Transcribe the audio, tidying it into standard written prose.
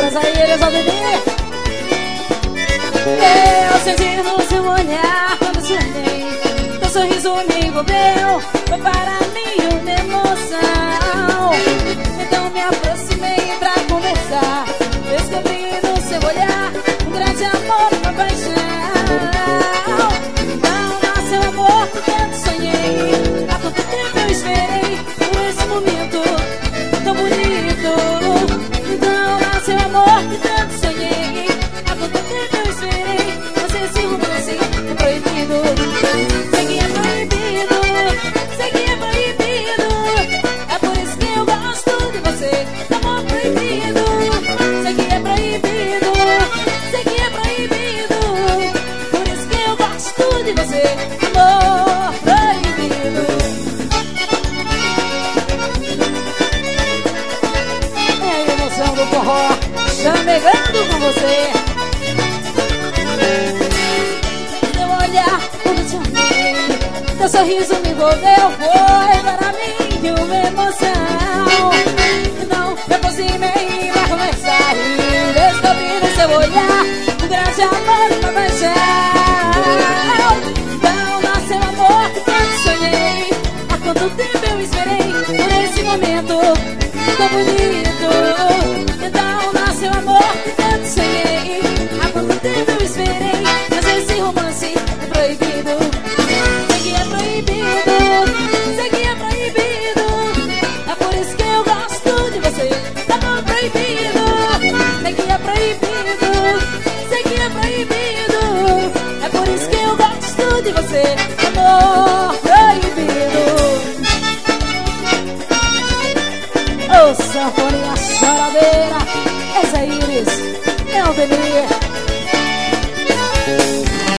Dança Iris, ó bebê. Eu senti no seu olhar quando sonhei. Teu sorriso me envolveu. Foi para mim uma emoção. Então me aproximei pra conversar. Descobri no seu olhar um grande amor, uma paixão. Então nasceu amor que tanto sonhei. Há quanto tempo eu esperei por esse momento tão bonito. Então nasceu amor que tanto sonhei. Há quanto tempo eu esperei. Você se romance é proibido. Sei que é proibido. Sei que é proibido. É por isso que eu gosto de você. Amor proibido. Sei que é proibido. Sei que é proibido. Por isso que eu gosto de você. Amor proibido. É a emoção do forró chamegando com você. Teu olhar quando te amei, teu sorriso me envolveu. Foi para mim uma emoção. Então me aproximei pra conversar e descobri no seu olhar um grande amor e uma paixão. Então nasceu amor que tanto sonhei. Há quanto tempo eu esperei por esse momento tão bonito. Então nasceu amor que tanto sonhei. Há quanto tempo eu esperei. Mas esse romance é proibido. Sei que é proibido. Sei que é proibido. É por isso que eu gosto de você. Amor proibido. Sei que é proibido. Sei que é proibido. É por isso que eu gosto de você. Amor proibido. Ô sanfoninha choradeira, essa Iris é o bebê.